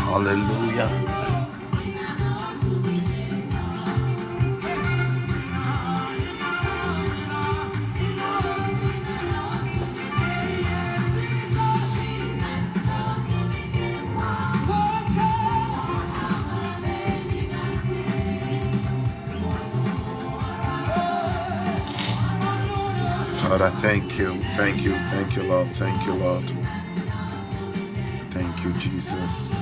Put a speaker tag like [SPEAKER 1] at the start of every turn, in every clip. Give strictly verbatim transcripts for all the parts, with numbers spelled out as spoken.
[SPEAKER 1] Hallelujah. Father, thank you, thank you, thank you, Lord, thank you, Lord. Thank you, Jesus.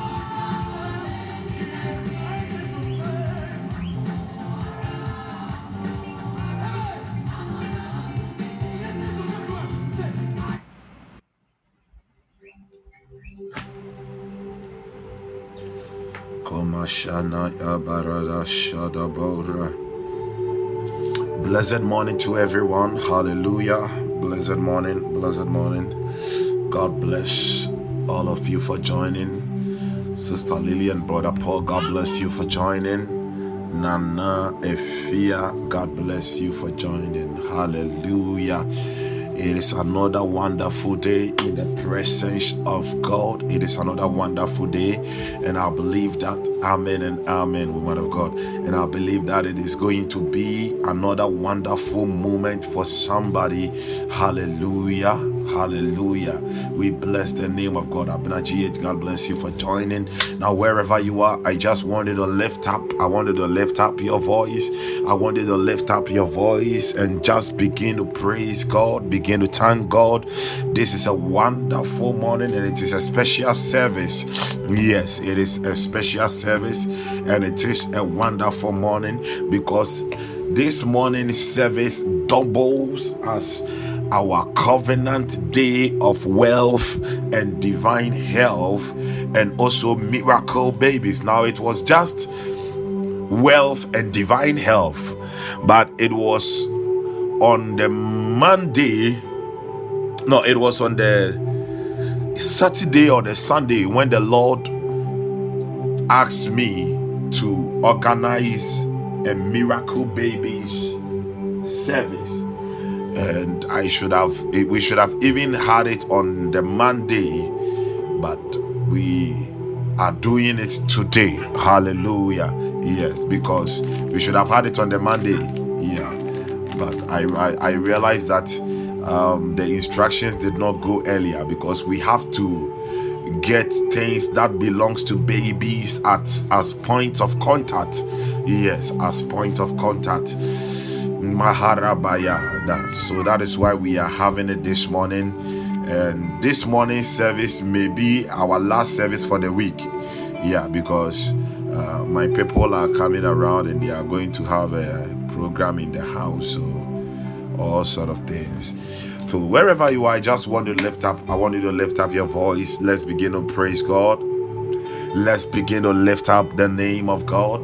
[SPEAKER 1] Blessed morning to everyone. Hallelujah. Blessed morning, blessed morning. God bless all of you for joining. Sister Lily and Brother Paul, God bless you for joining. Nana Efia, God bless you for joining. Hallelujah. It is another wonderful day in the presence of God. It is another wonderful day, and I believe that, amen and amen, woman of God. And I believe that it is going to be another wonderful moment for somebody. Hallelujah. Hallelujah. We bless the name of God. Abinaji, God bless you for joining. Now, wherever you are, I just wanted to lift up. I wanted to lift up your voice. I wanted to lift up your voice and just begin to praise God, begin to thank God. This is a wonderful morning, and it is a special service. Yes, it is a special service, and it is a wonderful morning because this morning's service doubles as our covenant day of wealth and divine health, and also miracle babies. Now, it was just wealth and divine health, but it was on the Monday, no, it was on the Saturday or the Sunday when the Lord asked me to organize a miracle babies service. And I should have, we should have even had it on the Monday, but we are doing it today. Hallelujah. Yes, because we should have had it on the Monday. Yeah, but I I, I realized that um, the instructions did not go earlier because we have to get things that belongs to babies at as point of contact. Yes, as point of contact. Maharabaya. So that is why we are having it this morning. And this morning's service may be our last service for the week. Yeah, because uh, my people are coming around and they are going to have a program in the house. So all sort of things. So wherever you are, I just want to lift up. I want you to lift up your voice. Let's begin to praise God. Let's begin to lift up the name of God.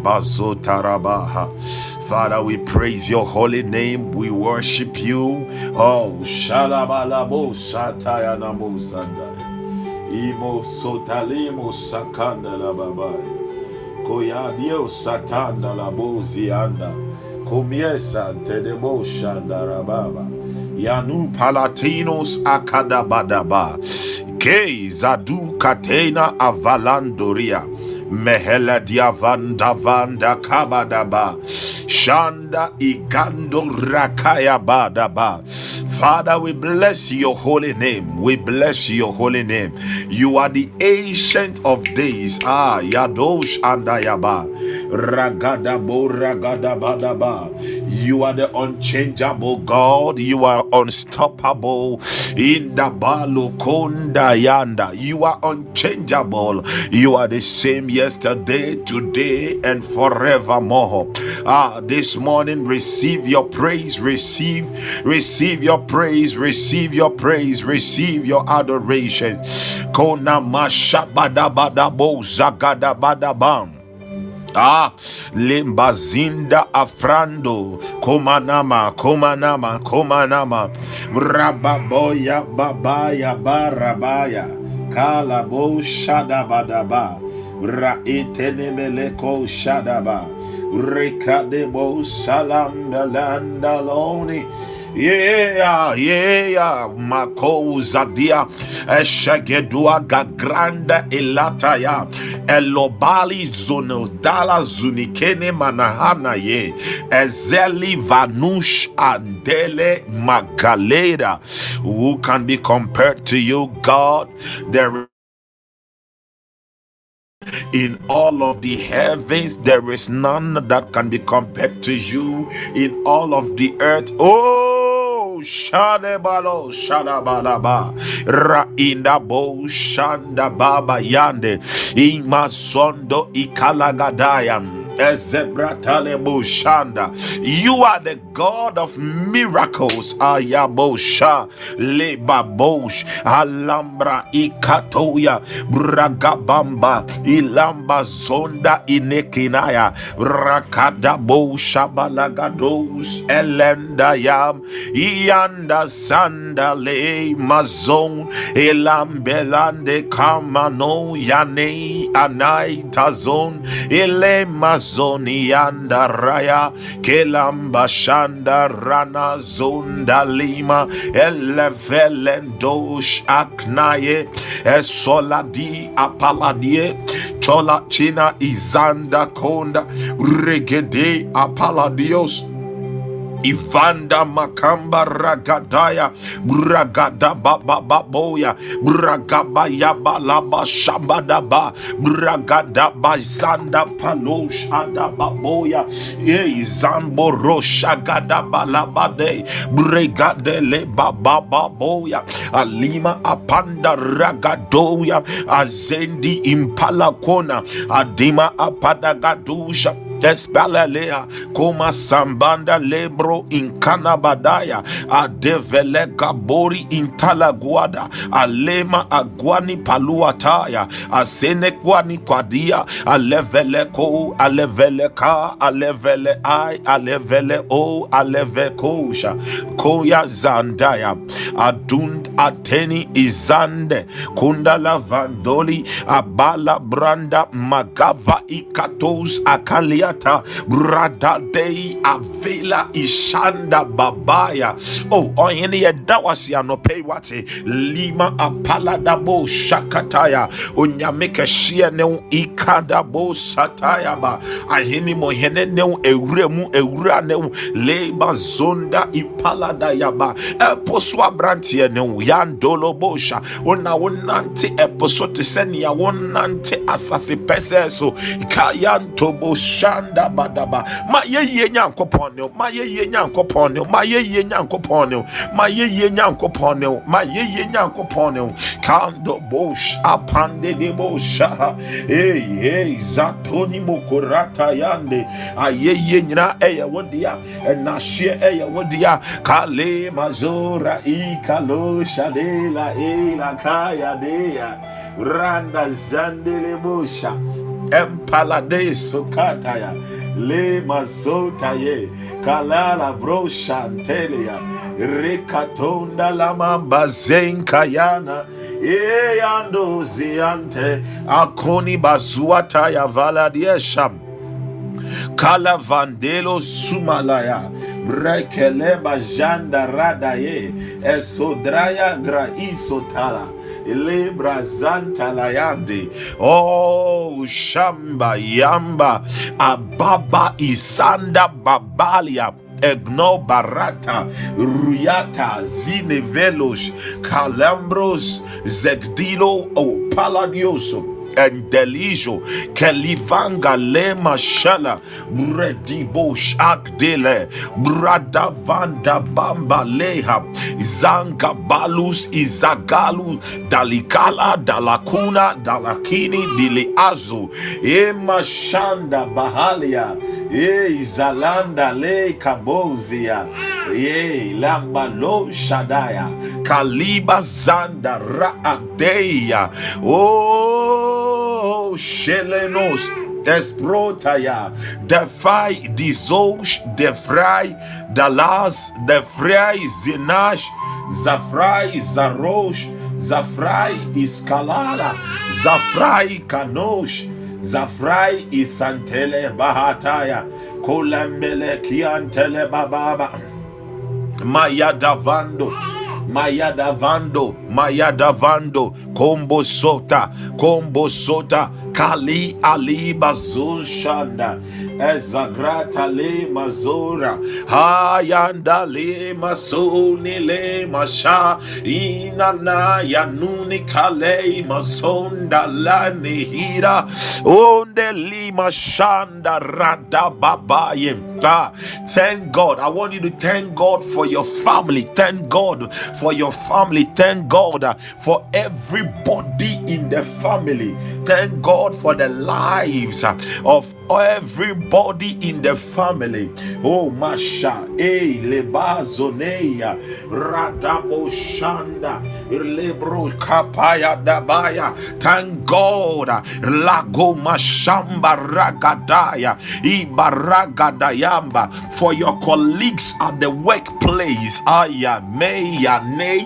[SPEAKER 1] Father, we praise your holy name. We worship you. Oh, Shalabalabo Satayana Mosanda. Imo Sotalimo Sakanda la Babai. Koyadio Satanda la Bozianda. Comiesa Tedemo Shandarababa. Yanu Palatinos Akadabadaba. Ke Zadu Katena Avalandoria. Mehela Diavanda Vanda Kabadaba. Shanda Igando Rakaya Badaba. Father, we bless your holy name. We bless your holy name. You are the ancient of days. Ah, Yadosh Andayaba. Ragadabo Ragadabadaba. You are the unchangeable God. You are unstoppable. In the Balukonda Yanda. You are unchangeable. You are the same yesterday, today, and forevermore. Ah, this morning, receive your praise, receive, receive your praise, receive your praise, receive your adoration. Kona mashabadabadabo zagadabadabam. Ah, limbazinda afrando, komanama, komanama, komanama, rababoya, babaya, barabaya, kalabo shadabadaba, raitenemeleko shadaba, rekadebo salam belandaloni, Yeah, yeah, Mako Zadia, Eshagedua Gagranda Elataya, Elobali Zonodala Zunikene Manahana Ye, Ezeli Vanush Andele Magalera. Who can be compared to you, God? There in all of the heavens, there is none that can be compared to you in all of the earth. Oh, Shadebalo, Shadabalaba, Raindabo, Shandababa Yande, Imasondo, Ikalagadayam. Shanda. You are the God of miracles. Ayabosha Lebabosh Alambra Ikatoya Bragabamba Ilamba Zonda Inekinaya Rakadabo Shabalagados Elendayam Ianda Sandale Mazon Elambelande Kamano Yane Anai Tazon Elema Zoni anda raya kelamba shanda rana zonda lima elevelendosh aknaye esoladi apaladie chola china izanda konda regede apaladios Ivanda Makamba Ragadaya Bragada Baba Baboya Bragaba Yaba Laba Shambadaba Bragada Bazanda Palosh Adababoya Ye Zambo Rosha Gadaba Labade Bregade Le Baba Baboya Alima Apanda Ragadoya Azendi Impala Kona Adima Apadagadusha Espalalea Koma Sambanda Lebro in Kanabadaya Adevele Gabori in Talaguada Alema Aguani Paluataya Asene Kwani Kwadia Alevele Ko Alevele Ka Alevele I Alevele O Aleve Kosha Koya Zandaya Adund Ateni Izande Kundala Vandoli Abala Branda Magava Ikatos Akalia Brada Dei Avela Ishanda Babaya. Oh, on any dawasi no pay wate Lima Apaladabo Shakataya Unyameka Shia no Ikadabo Sataya ba Ahini Mohene no Euremu Eurane Leba Zonda Ipaladaya ba Eposwa Brantia no Yandolo Bosha Una Wonante Eposote Senia Wonante Asasi Peseso Kayanto Bosha Badaba, my ye yanko ponyo, my ye yanko ponyo, my ye yanko ponyo, my ye yanko ponyo, my ye yanko ponyo, Kando Bosh, Apande de Bosha, hey, hey, Zatoni Mokurata Yande, Aye Yena Eya Wodia, and Nashia Eya Wodia, Kale Mazora Ikalo Shadela Ela Kaya Dea, Randa Zandele Bosha. Empalade Sokataya Le Mazotaye Kalala Bro Shantelia Rekatonda Lamamba Zenkayana Eando Ziante Akoni Bazuataya Valadiesham Kala Vandelo Sumalaya Brekeleba Janda Radaye Esodraya Graisotala Lebra Zanta Layande Oh Shamba Yamba Ababa Isanda Babalia Egno Barata Ruyata Zinevelos Calambros Zegdilo O Paladioso and Delijo Kelivanga Lema Shala Bredibo Shak Dele Brada Vanda Bamba Leha Zanga Balus Izagalu Dalikala Dalakuna Dalakini Diliazu Ema Shanda Bahalia E Zalanda Le Kabozia E Lamba Lo Shadaya Kaliba Zanda Raadeya Oh Oh, Shelenos, Desprotaya, Defy, Dizosh, Defray, Dalas, Defray, Zinash, Zafrai, Zarosh, Zafrai, Iskalala, Zafrai, Kanosh, Zafrai, Isantele, Bahataya, Kolambele, Kiantele, Bababa. Mayadavando, Mayadavando, Mayadavando, Combo Sota, Combo Sota, Kali Ali Bazul Shanda, Ezagrata Le Mazura, Hayanda Le Masuni Le Masha, Inana Yanuni Kale Masonda Lani Hira, Onde Lima Shanda Rada Babayem. Thank God. I want you to thank God for your family. Thank God for your family. Thank God uh, for everybody in the family. Thank God for the lives uh, of everybody in the family. Oh, Masha, eh, Lebazoneya, Radabo Shanda, Lebro Kapaya Dabaya. Thank God. uh, Lago Mashamba Ragadaya, Ibaragadaya. For your colleagues at the workplace, aya meya ne,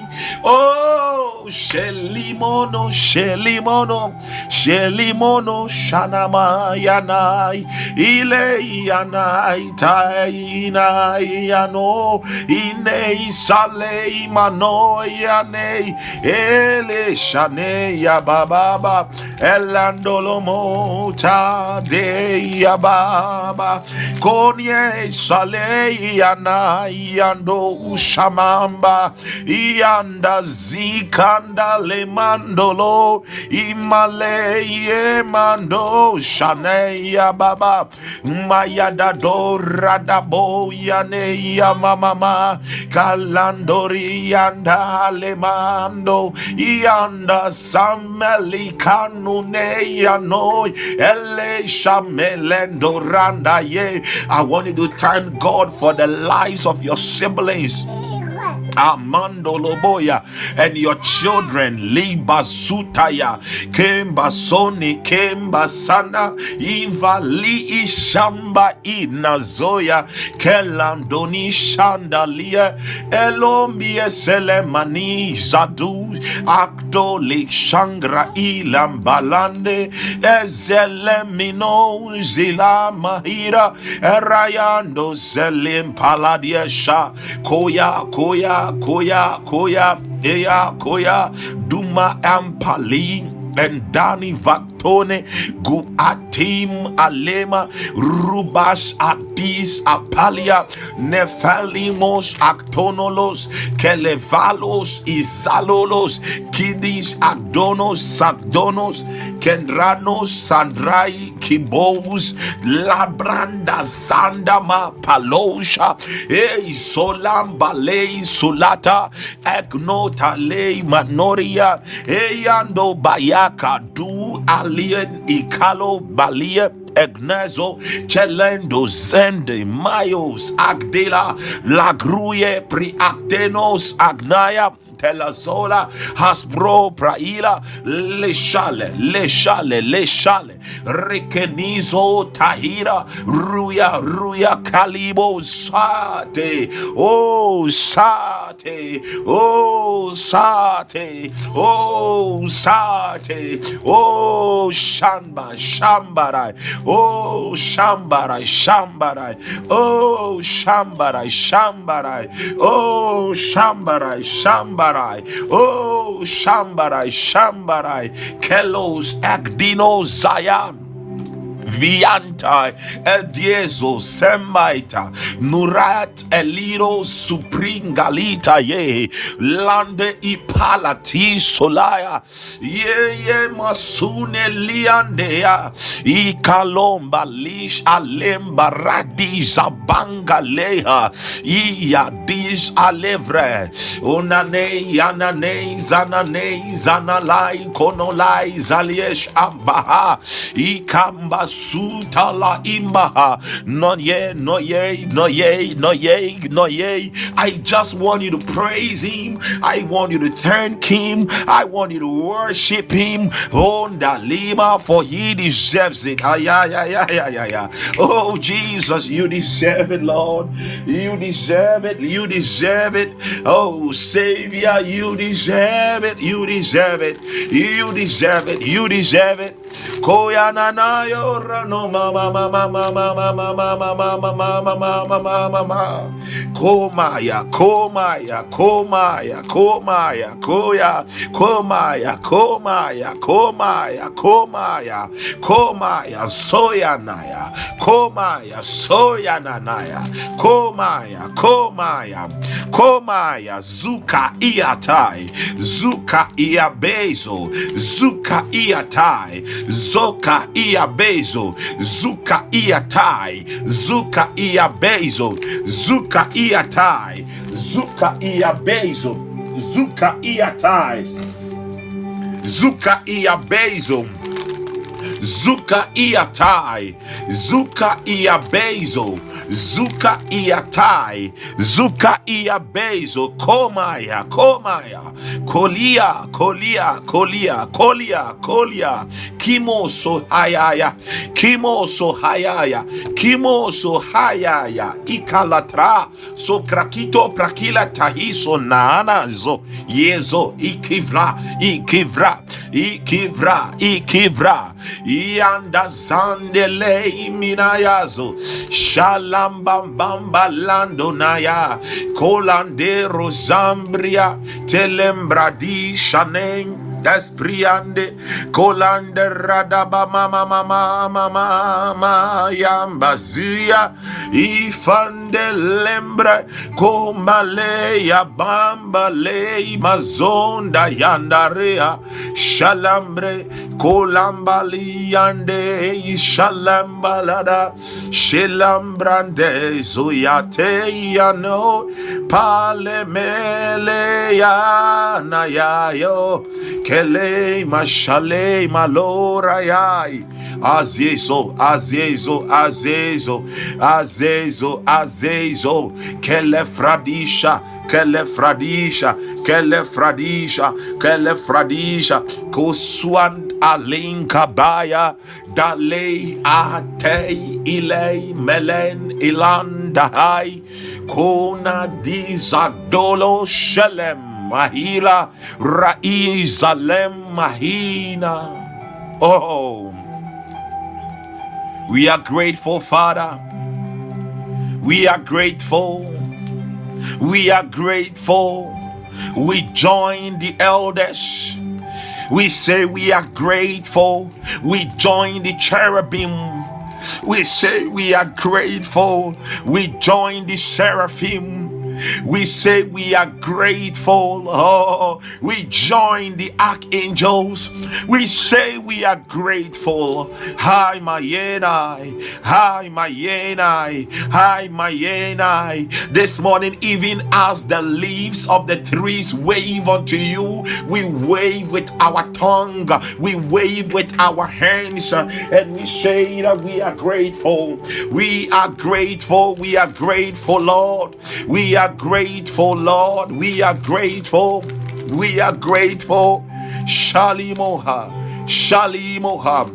[SPEAKER 1] oh shelimono, shelimono, shelimono, shanama yanai, ile yanai, taina yano, ine sale mano yane, ele shane ya bababa, elandolo mota de ya baba, konye sale yana yando ushamamba yanda zikanda le mandolo imale ye mando shane ya baba mayada doradabo yane ya mama kalandori yanda le mando yanda sameli kanune yano ele shamelendo randa ye. I want you to thank God for the lives of your siblings, Amando Loboya, and your children, Liba Sutaya, Kemba Soni, Kemba Sana, Iva Li Ishamba Inazoya, Kelandoni Shandalia, Elombie Selemani Zadu, Akdo Lake Shangra Ilambalande, Ezelemino Zila Mahira, Erayando Zelim Paladiesha, Koya, Koya. Koya, Koya, Eya, Koya, Duma Ampali, and Dani Vaktone, Guatim Alema, Rubash Adis Apalia, Nefalimos Actonolos, Kelevalos Isalolos, Kidis Agdonos, Sagdonos, Kendranos, Sandrai, Kibos, Labranda, Sandama, Palosha, Ei, Solam, Balei, Sulata, Egnota, Lei, Manoria, Eyando, Bayaka, Du, Alien, Ikalo, Balia, Egnezo, Chelendo, Zende, Mayos, Agdela, Lagruye, Priactenos, Agnaya, Pelazola, Hasbro, Praila, Leshale, Leshale, Leshale, Rekenizo, Tahira, Ruya, Ruya, Kalibo, Sate, oh, Sate, oh, Sate, oh, Sate, oh, Shamba, Shambarai, oh, Shambarai, Shambarai, oh, Shambarai, Shambarai, oh, Shambarai, Shambarai. Oh, Shambarai, Shambarai, Kelos, Agdino, Zion. Vianta, Ediezo, Semaita, Nurat, Eliro, Supringalita, ye, Lande, Ipalati, Solaya, ye, ye, Masune, Liandea, Ikalomba, Lish, Alemba, Radiza, Bangaleha, Iadis, Alevre, Unane, Yanane, Zanane, Zanalai, Konolai, Zaliesh, Ambaha, Ikamba, Sutala Imbaha. No ye, no ye, no ye, no ye, no ye. I just want you to praise him. I want you to thank him. I want you to worship him. Oh, Dalima, for he deserves it. Ah, yeah, yeah, yeah, yeah, yeah, yeah. Oh, Jesus, you deserve it, Lord. You deserve it. You deserve it. Oh, Savior, you deserve it. You deserve it. You deserve it. You deserve it. koya nanayo rano mama mama mama mama mama mama mama mama mama komaya komaya komaya komaya koya komaya komaya komaya komaya komaya soya naya komaya soya nanaya komaya komaya komaya zuka iatai zuka iabezo zuka iatai zoka iabezo zuka iatai zuka iabezo zuka iatai zuka iabezo zuka iatai zuka iabezo Zuka iatai, zuka iabezo, zuka iatai, zuka iabezo, komaya, komaya, kolia, kolia, kolia, kolia, kolia, kimoso hayaya, kimoso hayaya, kimoso hayaya, ikalatra, so krakito prakila tahiso naanazo, yezo, ikivra, ikivra, ikivra, ikivra, Yanda zandele minayazo shalamba bamba lando naya kolandero zambria telembradi shanen Despriande colande radaba mama mama mama mama yambazia ifande lembre komale ya bamba le mazonda yandarea shalambre kolambali yande shalambalada shelambrande zuyate yano palemele ya nayayo Kele mashale malora yai azezo azezo azezo azezo azezo kele fradisha kele fradisha kele fradisha kele fradisha koswan alinka baya dale ate ile melen ilanda hai kona dizadolo shelem Mahila Raizalem Mahina. Oh, we are grateful, Father. We are grateful. We are grateful. We join the elders. We say we are grateful. We join the cherubim. We say we are grateful. We join the seraphim. We say we are grateful. Oh, we join the archangels. We say we are grateful. Hi, Mayenai. Hi, Mayenai. Hi, Mayenai. This morning, even as the leaves of the trees wave unto you, we wave with our tongue. We wave with our hands, and we say that we are grateful. We are grateful. We are grateful, Lord. We are grateful, Lord. We are grateful. We are grateful. Shalimoha. Shalimoha.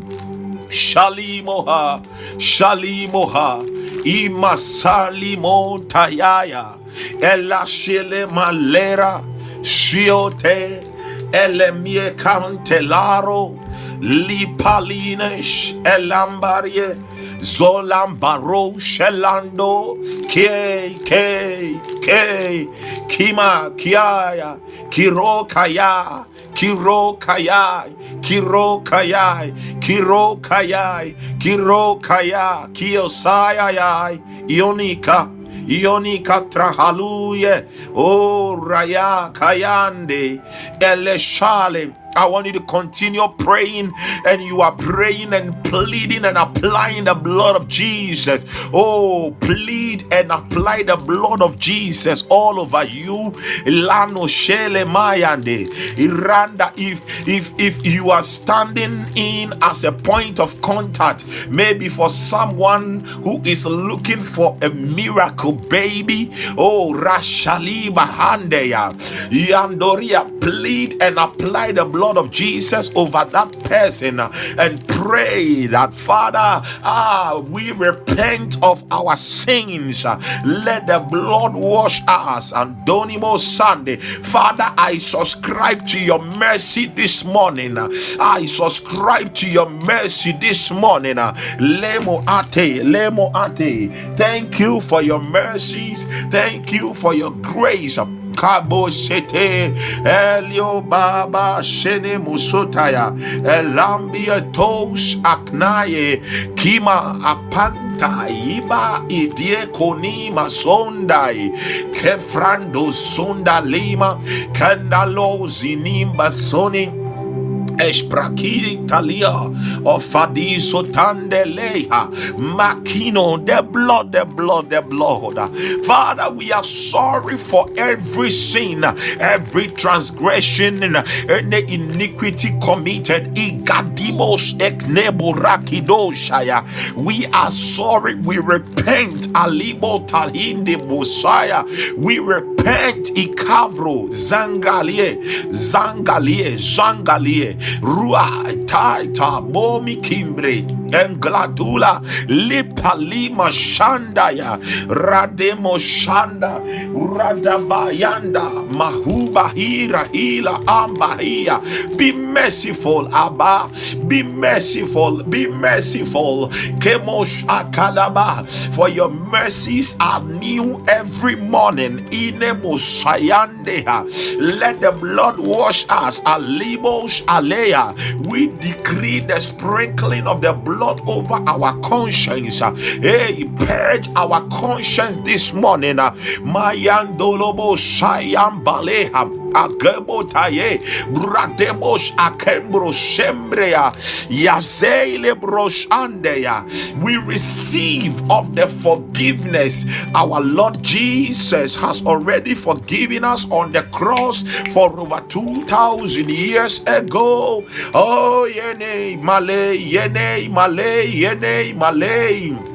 [SPEAKER 1] Shalimoha. Shalimoha. Imasalimo tayaya. Elashele malera. Shiote. Elemie cantelaro. Lipalines. Elambarie. Zolambaro Shelando K K K Kima Kiaya Kiro Kaya Kiro Kaya Kiro Kaya Kiro Kaya Kiro Kaya Kiosaya Ionika Ionika Trahaluye O Raya Kayande Eleshale. I want you to continue praying, and you are praying and pleading and applying the blood of Jesus. Oh, plead and apply the blood of Jesus all over you. Ilano shele mayande. Iranda, if if if you are standing in as a point of contact, maybe for someone who is looking for a miracle baby. Oh, Rashali Bahandeya. Yandoria, plead and apply the blood blood of Jesus over that person uh, and pray that, Father, ah, we repent of our sins. Uh, let the blood wash us. And Donimo Sunday, Father, I subscribe to your mercy this morning. Uh, I subscribe to your mercy this morning. Uh, Lemo ate, lemo ate. Thank you for your mercies. Thank you for your grace. Kabo sete Elio Baba Shene Musotaya Elambia Tos Aknaye Kima Apanta Iba Idie Koni Masondai Kefrando Sonda Lima Kandalo Zinimba Soni Espraki Talia of Fadiso Tandeleha Makino, the blood, the blood, the blood. Father, we are sorry for every sin, every transgression, any iniquity committed. Igadibos Eknebo Rakidoshaya. We are sorry, we repent. Alibo Talinde Bosaya. We repent. Ikavro Zangalie Zangalie Zangalie Rua Taita Bomi Kimbre Engladula Lipalima Shandaya Rademo Shanda Radabayanda Mahuba Hira Hila Ambahia. Be merciful, Abba. Be merciful. Be merciful. Kemosh Akalaba. For your mercies are new every morning. Inemo Sayandeha. Let the blood wash us. Alibos Ale. We decree the sprinkling of the blood over our conscience. Hey, purge our conscience this morning. Mayandolobo Sayambaleha. Agebotaye Bradebosh Akembro Shembrea Yazele Broshandeya. We receive of the forgiveness. Our Lord Jesus has already forgiven us on the cross for over two thousand years ago. Oh, yene male, yene male, yene male.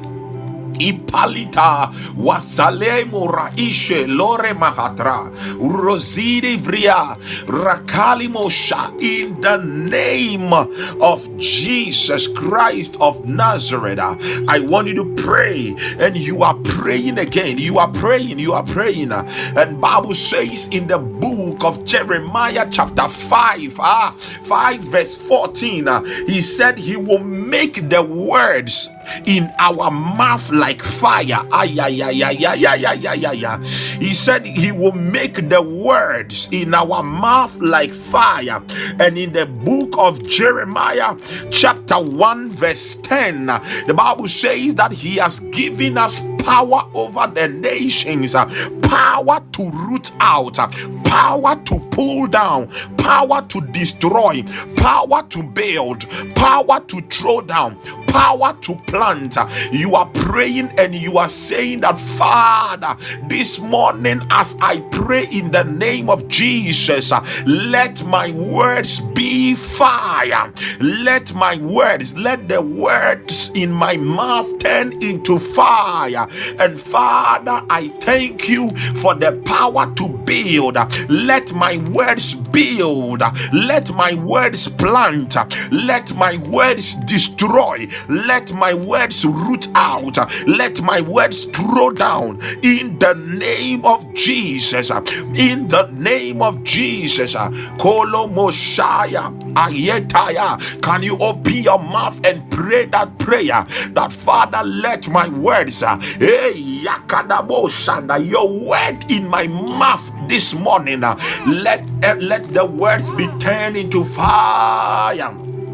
[SPEAKER 1] Ipalita wasalemo raishe lore mahatra rosidi vria rakalimosha. In the name of Jesus Christ of Nazareth, I want you to pray, and you are praying again. You are praying, you are praying, and Bible says in the book of Jeremiah chapter five, ah, five verse fourteen, he said he will make the words in our mouth like fire. Ay, ay, ay, ay, ay, ay, ay, ay, ay, ay. He said he will make the words in our mouth like fire. And in the book of Jeremiah chapter one verse ten, the Bible says that he has given us power over the nations, power to root out, power to pull down, power to destroy, power to build, power to throw down, power to plant. You are praying and you are saying that, Father, this morning as I pray in the name of Jesus, let my words be fire. Let my words, let the words in my mouth turn into fire. And Father, I thank you for the power to build. Let my words build. Let my words plant. Let my words destroy. Let my words root out. Let my words throw down. In the name of Jesus. In the name of Jesus. Kolo Moshaya Ayetaya. Can you open your mouth and pray that prayer? That, Father, let my words, hey, Yakadabo Shanda, your word in my mouth this morning, let let the words be turned into fire.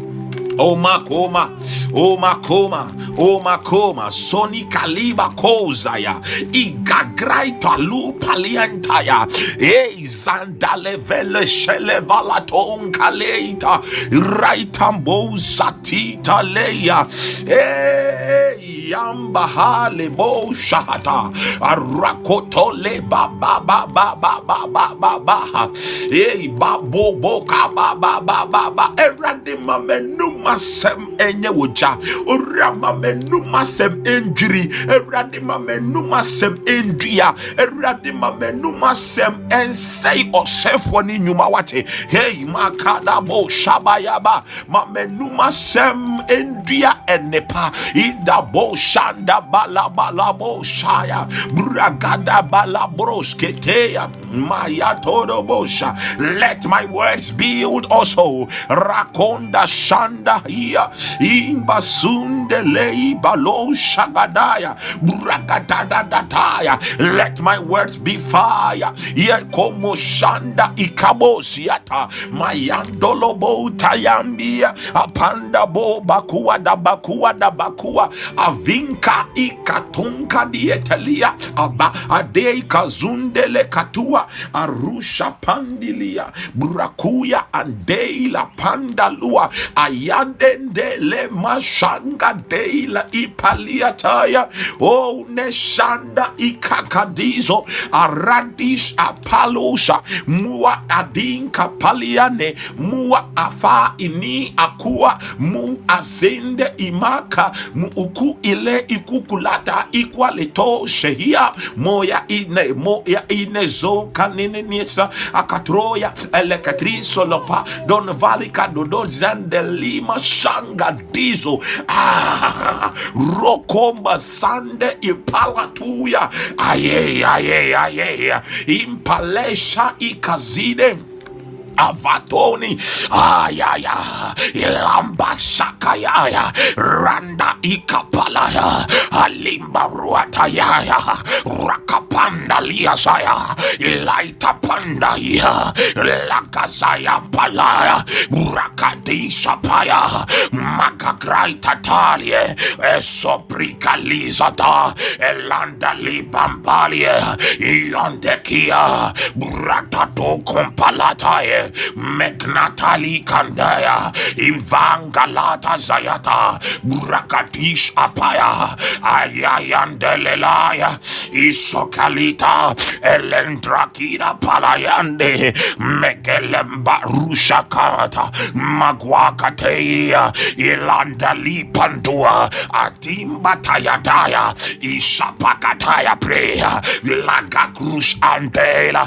[SPEAKER 1] Oh makoma, oh makoma, oh makoma, Soni Kaliba Kozaya, Igagraita Lu Paliantaya, E Zandale Vele Shele Valaton Kaleita, Raitambo Satita Leia, Eh. Yamba hale bo shahata arakoto le ba ba ba ba ba ba ba ba ba eh ba bo bo ka ba ba ba ba ba erade mamenuma sem enye woja orama menuma sem enjiri erade mamenuma sem endua erade mamenuma sem ensei osefo ni nyuma wate hey makada bo shabayaba mamenuma sem endua enepa ida bo shanda bala bala bo shaya bragada bala brosketeya maya todo bosha. Let my words build also rakonda shanda here imbasunde lei balo shagadaya bragada dataya. Let my words be fire here como shanda ikabosiata mayandolo bo tayambia apanda bo bakua da bakua da bakua avinka ikatunka dietelia aba adei kazundele katua arusha pandilia burakuya andeila pandalua ayadendele mashanga deila ipaliataya o neshanda ikakadizo aradish apalosha mua adinka paliane mua afa ini akua mu azende imaka mu uku ile ikukulata ikwaleto shehia moya ine moya ine zo kanine nisa akatroya elekatriso lopa don valika dodol zande lima shanga dizo ah rokomba sande ipalatuya aye aye aye impalesha ikazide avatoni ayaya ilamba sakaya randa ikapalaya alimba ruataya rakapanda liasaya ilaita pandaya lakazaya palaya rakadisha paya makagraita talie esoprikalizata elanda libambalie iondekia bratato kompalataye Megnatali Kandaya Ivangalata Zayata Burakatish Apaya Ayayandelelaya Isokalita Elendrakira Palayande Mekelemba Rushakata Magwakateya Ilandali Pandua Atimba Tayadaya Isapakataya Preya Lagakrush Andela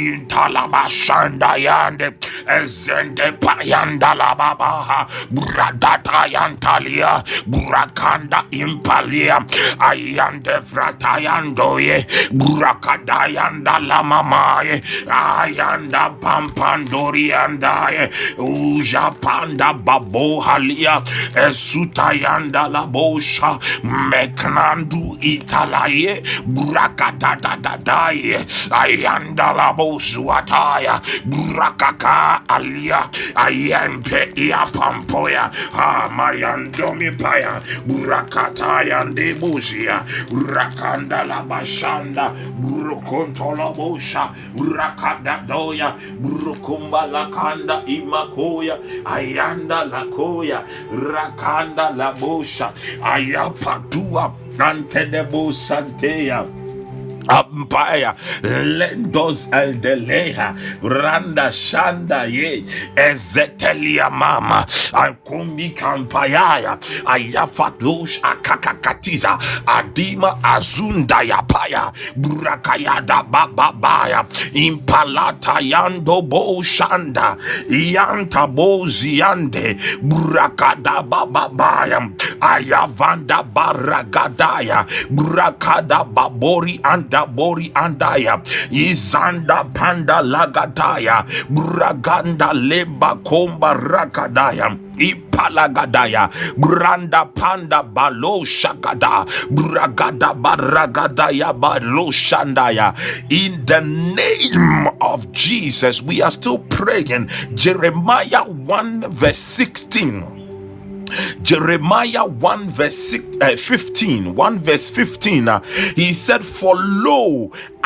[SPEAKER 1] Intalabashandayande Ezende payanda la baba bradata yantalia burakanda impalia ayande fratayandoye burakadayanda la mamaye ayanda pampandori andaye uja panda babo halia esutayanda la bosha meknandu italaye burakadadadaye ayanda la bosuataya burakaka alia ayempe ya pampoya amayandomi paya burakata yande busia burakanda la bashanda burokontola bosha burakada doya burukumba la kanda imakoya ayanda la koya rakanda la bosha ayapadua nante de bosanteya Ampaya lendos eldeleha randa shanda ye ezetelia mama akumbi kampayaya ayafadush akakakatiza adima azunda ya paya burakayada bababaya impalata yando bo shanda yanta bozi yande burakada bababaya ayavanda baragadaya burakada babori and Bori andaya izanda panda lagadaya braganda lemba komba rakadaya ipalagadaya branda panda balo shakada bragada baragadaya balo shandaya. In the name of Jesus, we are still praying Jeremiah one verse sixteen. Jeremiah one verse fifteen, one verse fifteen, uh, he said, for lo,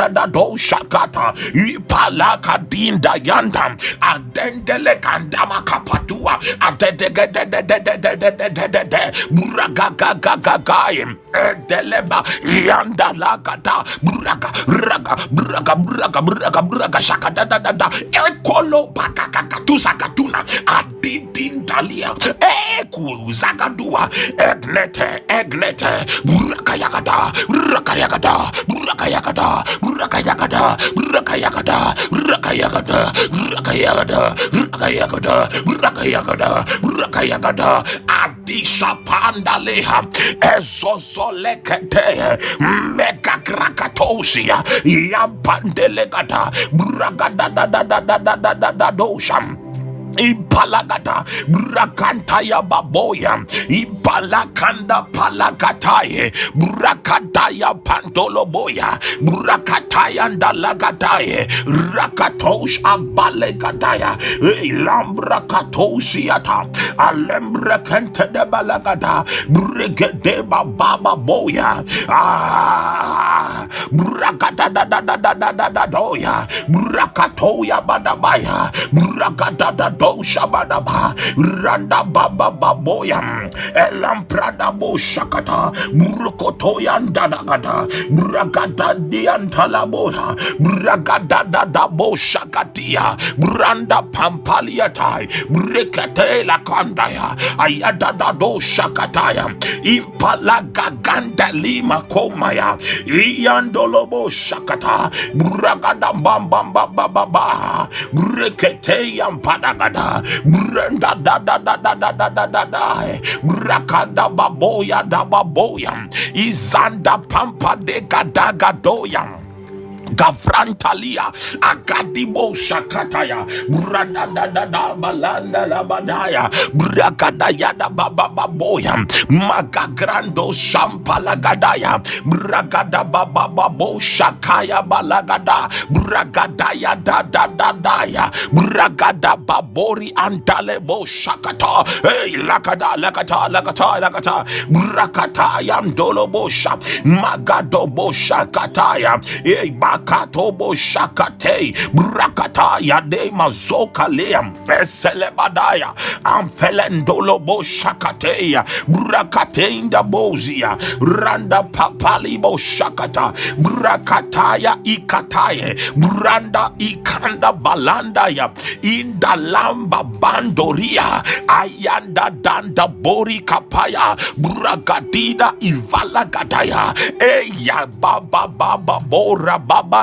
[SPEAKER 1] da da do shakata ipalaka dinda yanda adendele kandama kapatua adedege de de de de de de de de de buraga ga ga ga ga edeleba yanda lagata buraga raga buraga buraga buraga buraga shakata da da da ekolo bakaka katusa katuna adidindalia eku zagadua egnete egnete buraga yagada buraga yagada Rakayakada, Rakayakada, Rakayakada, Rakayakada, Rakayakada, Rakayakada, Rakayakada, Rakayakada, Adisha Pandaleha, Ezozolekete, Mega Krakatosia, Yampandelegata, Bragada da da da da da da da da dosham. Impalagata Brakantaya Baboya Impalakanda Palagataye Brakataya Pantoloboya Brakataya Ndalagataye Rakatosh Abalegataya Lambrakatosiata Alembrakente de Balagata Brigade Baba Boya Ah Brakata da da da da da da doya Brakatoya Badabaya Brakata da Shabadaba Randa Baba Baboyam Elamprada Bo Shakata Brukotoyan Danagata Bragada Diantalaboha Bragada da Bo Shakatia Branda Pampaliatai Brekate la Kandaya Ayada da do Shakataya Impalaga Ganda Lima Komaya Iandolobo Shakata Bragada Bamba Baba Baba Brekate Yampada Brenda da da da da da da da da da Brakada baboya da baboya Izanda pampa de gadaga doyam Gavrantalia Agadibo Shakataya Brada da da da balanda la badaya Brakadaya da baba baboya Magagrando Shampalagadaya Bragada baba babo Shakaya balagada Bragadaya da da da daya Bragada babori andalebo Shakata Hey lakada lakata lakata lakata Brakata yamdolobo Shak Magadobo Shakataya Hey Katobo Shakate Brakata Yade Mazoka Leam Veselebadaya Amfelendolobo Shakateya Brakatenda Bozia Randa Papalibo Shakata Brakataya Ikataye Branda Ikanda Balandaya Inda Lamba Bandoria Ayanda Danda Bori Kapaya Bragadida Ivala Gadaya Eya Baba Baba Bora Baba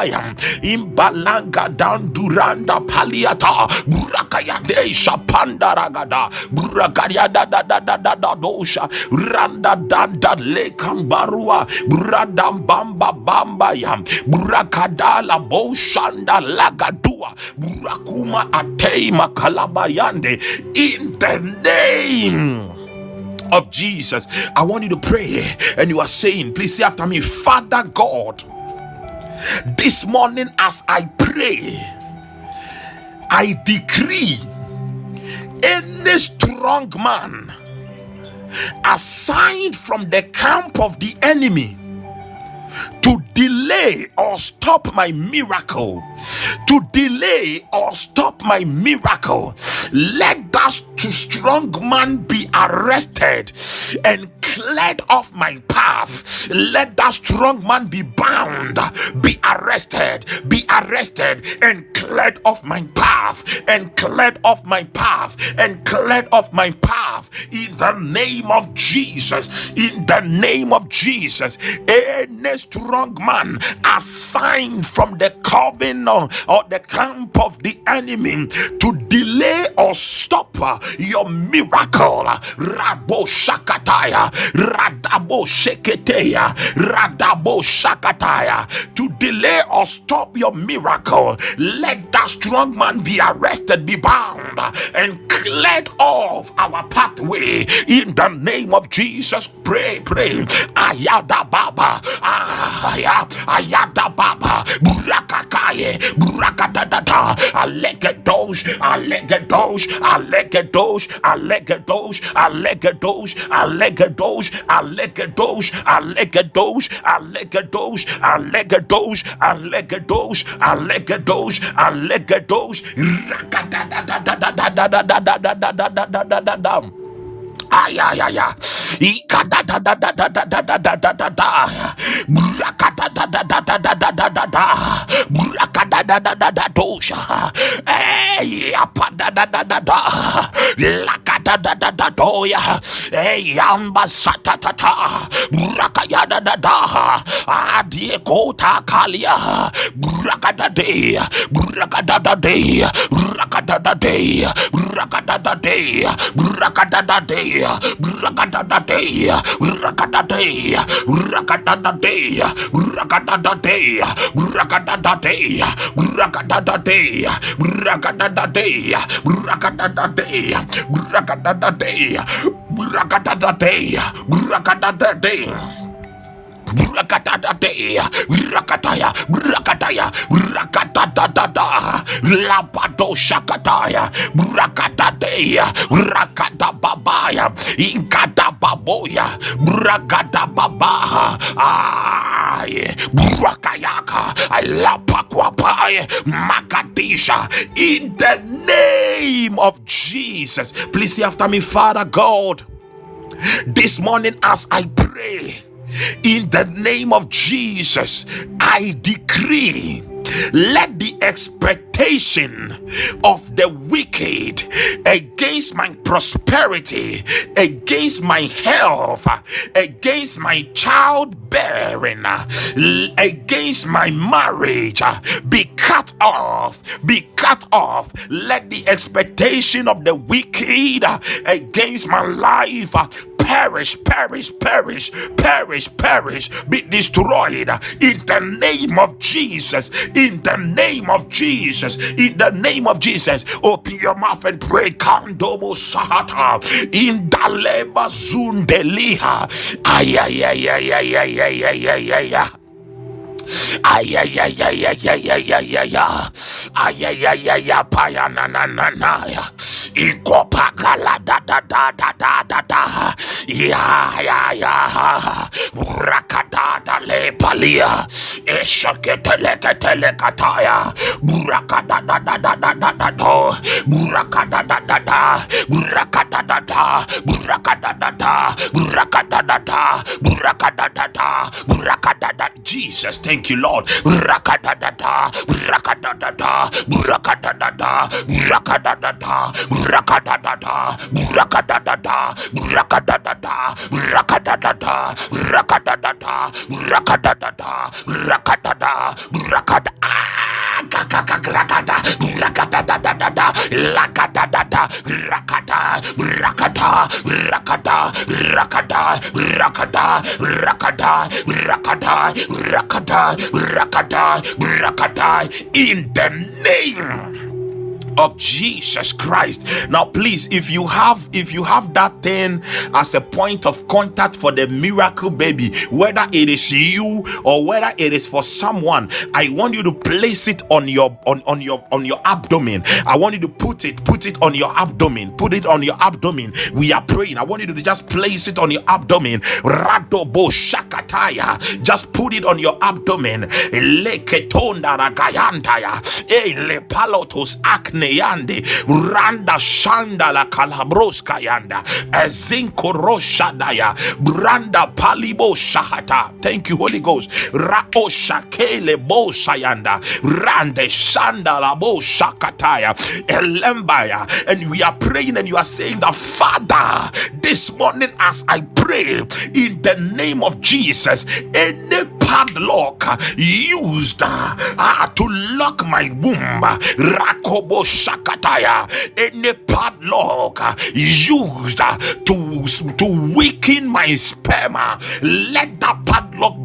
[SPEAKER 1] Imbalanga down Duranda Paliata Burakaya de Shapanda Ragada Burakaria da da da da da da dosha Randa danda Lekambarua Buradam Bamba Bamba Yam Burakada la Boshanda Lagadua Burakuma Ateima Kalabayande in the name of Jesus. I want you to pray and you are saying, please say after me, Father God, this morning as I pray, I decree any strong man assigned from the camp of the enemy to delay or stop my miracle, to delay or stop my miracle, let that strong man be arrested and cleared off my path. Let that strong man be bound, be arrested, be arrested and cleared off my path, and cleared off my path, and cleared off my path in the name of Jesus. In the name of Jesus, any strong man assigned from the coven or, or the camp of the enemy to delay or stop your miracle, Rabo Shakataya, Radabo Sheketeya, Radabo Shakataya, to delay or stop your miracle, let that strong man be arrested, be bound, and cleared off our pathway in the name of Jesus. Pray, pray. Ayada Baba, Ayada Baba, Burakaka. Aye, Brakadada, Alegadosh, Alegadosh, Alegadosh, Alegadosh, Alegadosh, Alegadosh, Alegadosh, Alegadosh, Alegadosh, Alegadosh, Alegadosh, Alegadosh, Alegadosh, Rakadada. Ay, ay, ay, ay. Ikada da da da da da da da da da da da. Brakada da da da da da da da da da. Brakada da da da da dosha. Hey, apa da da da da da. Lakada da da da doya. Hey, amba sata ta ta. Brakaya da da da. Adie kota kalia. Brakada de. Brakada da de. Brakada da de. Brakada da de. Brakada da de. Rakadadadea, rakadadea, rakadadadea, rakadadadea, rakadadadea, rakadadadea, rakadadadea, rakadadadea, rakadadadea, rakadadadea, rakadadadea. Rakatadadea, Rakataya, Rakataya, Rakatadadada, Labado Shakataya, Rakatadea, Rakatababaya, Inkatababoya, Rakatababaha, Aye, Rakayaka, Alapakwapaya, Makadisha, in the name of Jesus. Please say after me, Father God, this morning as I pray, in the name of Jesus, I decree, let the expectation of the wicked against my prosperity, against my health, against my childbearing, against my marriage be cut off, be cut off. Let the expectation of the wicked against my life perish, perish, perish, perish, perish, be destroyed in the name of Jesus, in the name of Jesus, in the name of Jesus. Open your mouth and pray. Kandomo Sahata in Daleba Zundeliha. Ay, ay, ay, ay, ay, ay, ay, ay, ay, ay, ay. Ay, ay, ay, ay, ay, ay, ay, ay, ay, ay. Ay, ay, ay, ay, ay, paya na na na na ya. Ikopa kala da da da da da da da. Ya ya ya. Rakata da le palia. Eshakete lekete lekataya. Rakata da da da da da da do. Rakata da da da. Rakata da da. Rakata da da. Rakata da da. Rakata da da. Rakata da. Jesus, thank you, Lord. Rakadadada, rakadadada, rakadadada, rakadadada, rakadadada, rakadadada, rakadadada, rakadadada, rakadadada, rakadadada, rakadada, rakada. Rakada, rakada, lakadada, rakada, rakada, rakada, rakada, rakada, rakada, rakada, rakada, rakada, rakada, in the name of Jesus Christ. Now please, if you have if you have that thing as a point of contact for the miracle baby, whether it is you or whether it is for someone, I want you to place it on your on, on your on your abdomen. I want you to put it put it on your abdomen. Put it on your abdomen. We are praying. I want you to just place it on your abdomen. Radobo shakataya. Just put it on your abdomen. Leketonda ragayantaya. Ele palotos acne yande randa shanda la kalabroska yanda ezinko roshadaya branda palibo shahata. Thank you, Holy Ghost. Rao shakele bo sayanda rande shanda la bo shakataya elembaya. And we are praying and you are saying that, Father, this morning as I pray in the name of Jesus, any padlock used uh, to lock my womb, Rakobo Shakataya, any padlock uh, used uh, to, to weaken my sperma, let that padlock be broken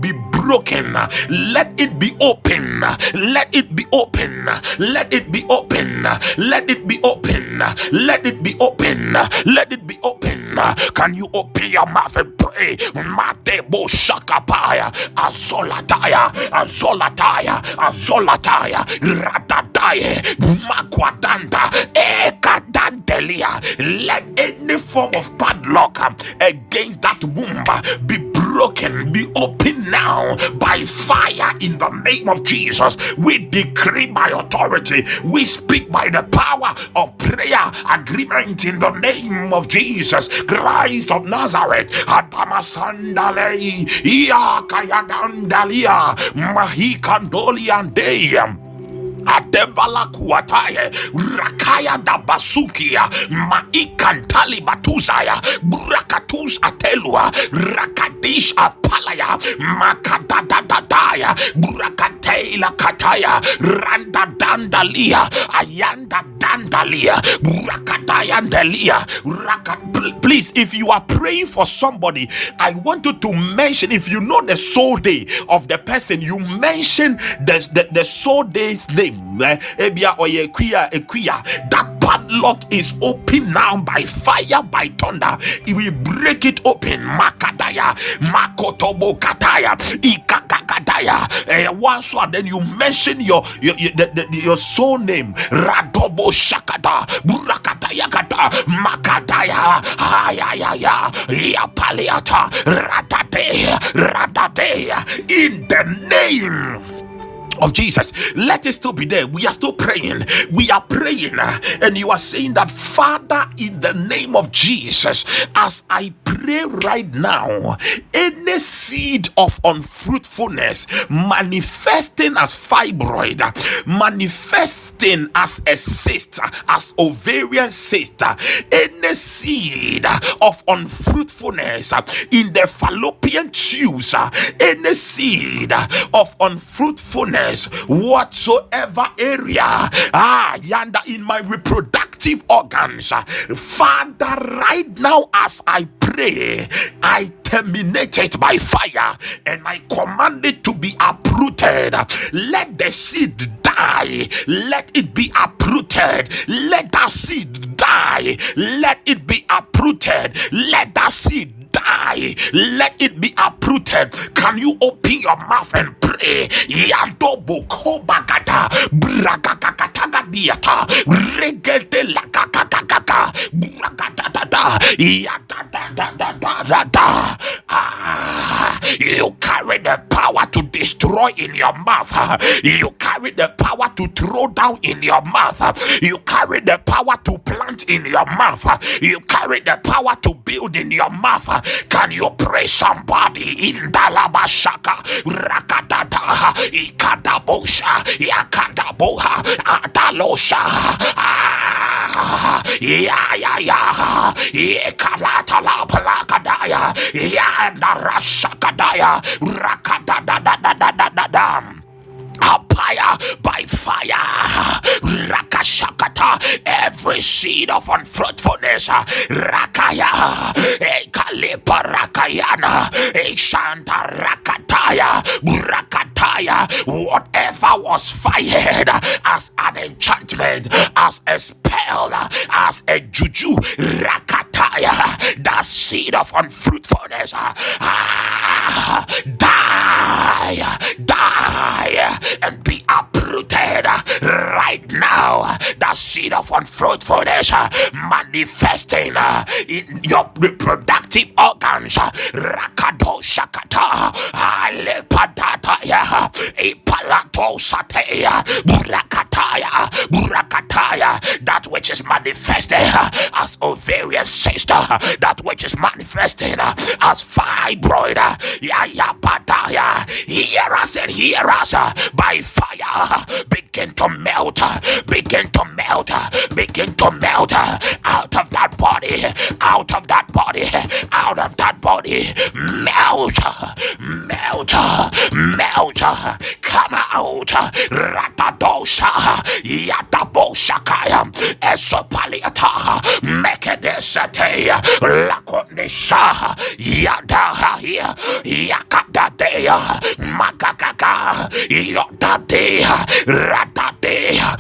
[SPEAKER 1] broken. Let it be open. Let it be open. Let it be open. Let it be open. Let it be open. Let it be open. Can you open your mouth and pray? Matebo shakapaya, azolataya, azolataya, azolataya, radadaye, makwadanda, ekadandelia. Let any form of padlock against that womb be broken, be open now by fire in the name of Jesus. We decree by authority, we speak by the power of prayer agreement in the name of Jesus Christ of Nazareth. Adamasandale Iakayadandalia Mahikandoliandeyam Adevala kuataye rakaya da basukia maikantali batuzaya brakatus atelua rakadish apalaya makadadadadaya brakatela kataya randa dandalia ayanda dandalia brakadayandalia rakat. Please, if you are praying for somebody, I want you to mention, if you know the soul day of the person, you mention the, the, the soul day's name. That padlock is open now by fire, by thunder. It will break it open. Makadaya, Makotobo Kataya, Ikakakadaya. Once then you mention your your your, the, the, your soul name. Radobo Shakada, Burakadaya Kata, Makadaya, Ayaya, Yapaliata, Radade, Radade, in the name of Jesus. Let it still be there. We are still praying. We are praying, uh, and you are saying that, Father, in the name of Jesus, as I pray right now, any seed of unfruitfulness manifesting as fibroid, manifesting as a cyst, as ovarian cyst, any seed of unfruitfulness in the fallopian tubes, any seed of unfruitfulness whatsoever area, ah, yonder in my reproductive organs, Father, right now as I pray, I terminate it by fire and I command it to be uprooted. Let the seed die. Let it be uprooted. Let that seed die. Let it be uprooted. Let that seed die. Let it be uprooted. Can you open your mouth and pray? Yadobo kobagada brakakakataga diata regede la kakakaka brakadada yadadadadada. Ah, you carry the power to destroy in your mouth. You carry the power to throw down in your mouth. You carry the power to plant in your mouth. You carry the power to build in your mouth. Can you pray somebody in Dalabashaka Rakadada Ikadabosha Yakadaboha Adalosha Ya ya ya Yekalata la Palakadaya Yadarashakadaya Rakadadadadadadadam Apaya by fire, Rakashakata, every seed of unfruitfulness, Rakaya, Ekalipa Rakayana, Eshanta Rakataya, Rakataya, whatever was fired as an enchantment, as a spell, as a juju, Rakataya, the seed of unfruitfulness, ah, die, die. And be uprooted right now. The seed of unfruitfulness manifesting in your reproductive organs. Rakado shakata, alepadata, epalato satea, burakataya, burakataya. That which is manifested as ovarian cyst, that which is manifesting as fibroid. Ya ya padaya. Hear us and hear us. By fire, begin to melt, begin to melt, begin to melt out of that body, out of that body, out of that body, melt, melt, melt, come out, Ratadosha, Yataboshakaya, Esopaliata, Mekedesate, Lakondesha, Yadahia, Yakadadea, Makakaka, Yodadea, Ratadea,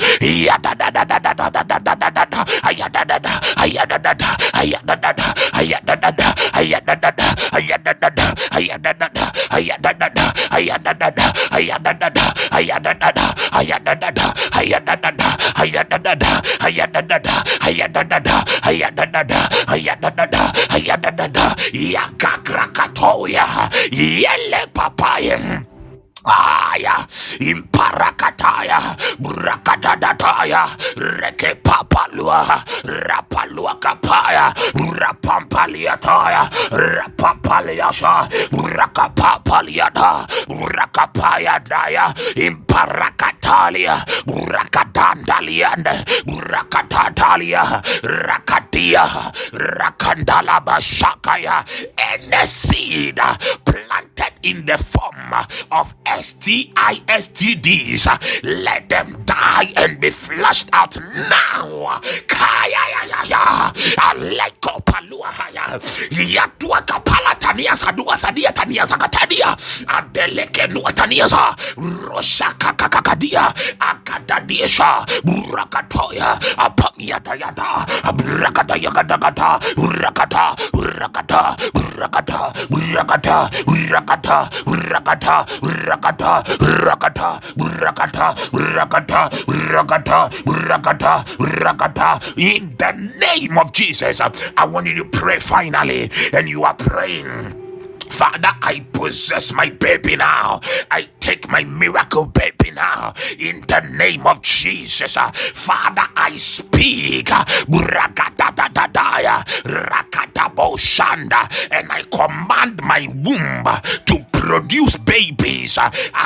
[SPEAKER 1] Yadadadadadadadadadada, Ayadadada, Ayadadada, Ayadadada, Ayadadada, Ayadadada, Ayadadada, Ayadadada, Ayadadada, Ayadadada, Ayadadada, Ayadadada, Ayadadada, Ayadadada, Ayadadada, Ayadadada, Ayadadada, Ayadadada, Ayadadada, Ayadadada, Yakakrakatoya, Yele Papayam. Aya, imparakataya, brakadadataya, reke papalua, rapalua kapaya, rapampaliataya, rapampaliasha, rakapapaliata, rakapaya daya, imparakatalia, rakadandaliande, rakatatalia, rakatia, rakandalaba shakaya, and the seed planted in the form of S T I S T Ds, let them die and be flushed out now. Kaya ya ya ya, aleko palua haya, yatua kapala tania sadua sadia tania sakatania, adeleke nuatania sa, rosha kakakadia, akadadiesha, burakatoya, apamiata yata, abrakata yakadagata, urakata, urakata, urakata, urakata, urakata, urakata, Rakata, rakata, rakata, rakata, rakata, rakata, rakata. In the name of Jesus, I want you to pray finally, and you are praying. Father, I possess my baby now. I take my miracle baby now. In the name of Jesus, Father, I speak. Rakatadadadaya, rakataboshanda, and I command my womb to produce babies.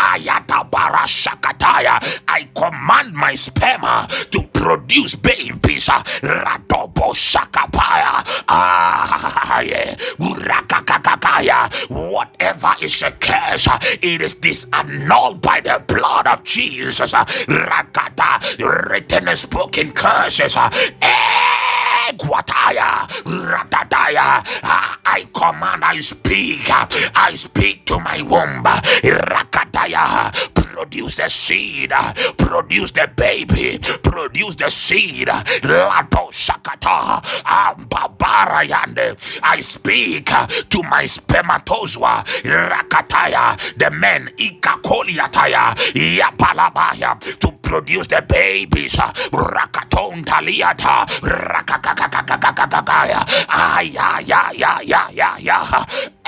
[SPEAKER 1] Ayatabarashakataya, I command my sperma to produce babies. Radoboshakapaya, ah, yeah. Rakakakakaya. Whatever is a curse, it is disannulled by the blood of Jesus. Rakata, written and spoken curses. Guataya, Ratataya, I command, I speak, I speak to my womb. Rakataya, produce the seed, produce the baby, produce the seed. Lato Shakata, Ambabarayande, I speak to my spermatozoa. Rakataya, the men, Ikakoliataya, Yapalabaya, to produce the babies. Rakaton Taliata, Rakakakakakakakaya, Aya, ya, ya, ya, ya, ya,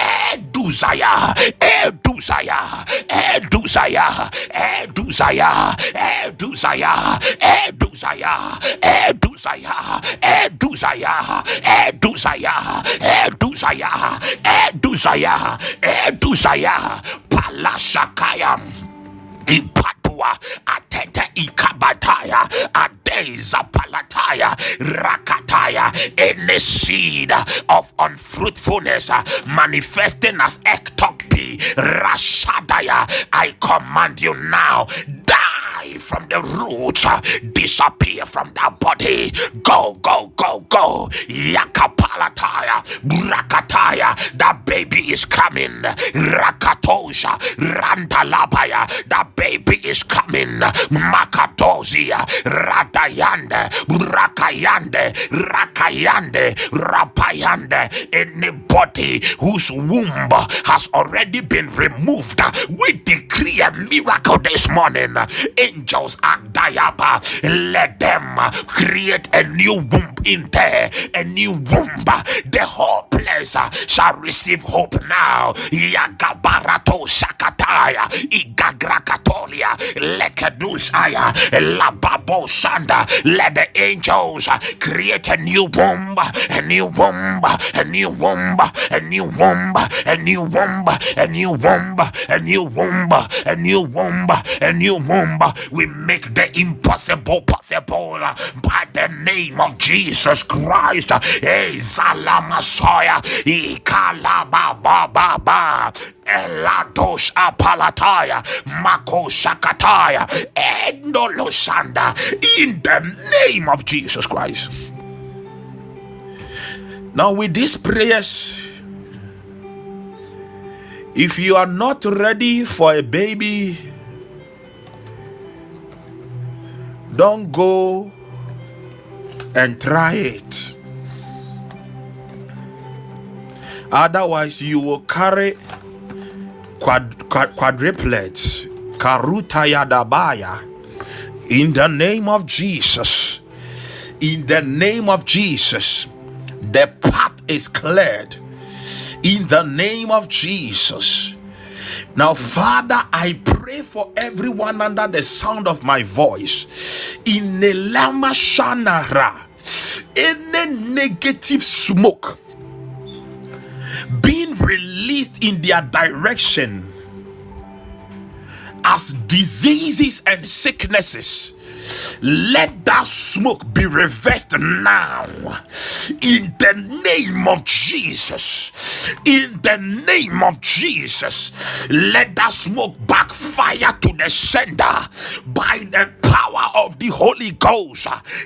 [SPEAKER 1] Eduzaya, Eduzaya, Eduzaya, Eduzaya, Eduzaya, Eduzaya, Eduzaya, Eduzaya, Eduzaya, Eduzaya, Eduzaya, Eduzaya, Palashakayam. Ipatua, atete ikabataya, adeza palataya, rakataya, any seed of unfruitfulness manifesting as ectopy, rashadaya, I command you now, die from the roots, disappear from that body, go, go, go, go, yakapalataya, rakataya, that baby is coming, rakatosha, randalabaya, that baby is coming. Makatozia, Radayande, Rakayande, Rakayande, Rapayande. Anybody whose womb has already been removed, we decree a miracle this morning. Angels Agdayaba, let them create a new womb in there, a new womb. The whole place shall receive hope now. Yagabarato Shakataya, Igagrakatolia, Lekedushaya, Lababo Shanda. Let the angels create a new womb, a new womb, a new womb, a new womb, a new womb, a new womb, a new womb, a new womb, a new womb. We make the impossible possible by the name of Jesus Christ. Ezalamasoya, Ikalababa, Elados apalataya, Mako shakataya, Endolosanda, in the name of Jesus Christ. Now, with these prayers, if you are not ready for a baby, don't go and try it. Otherwise, you will carry quad, quad, quadruplets, karutaya dabaya, in the name of Jesus. In the name of Jesus, the path is cleared. In the name of Jesus. Now, Father, I pray for everyone under the sound of my voice. In the Lama Shanara, any negative smoke being released in their direction as diseases and sicknesses, let that smoke be reversed now. In the name of Jesus. In the name of Jesus. Let that smoke backfire to the sender by the power of the Holy Ghost.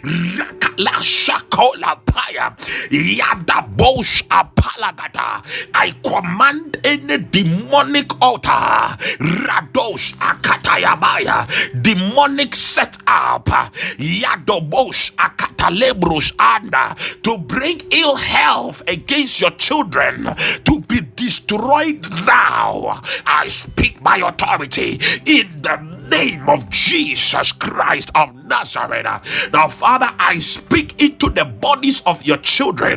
[SPEAKER 1] I command any demonic altar, Radosh Akatayabaya, demonic set up, Yadobosh Akatalebros Anda, to bring ill health against your children, to be destroyed now. I speak by authority in the name of Jesus Christ of Nazareth. Now, Father, I speak into the bodies of your children.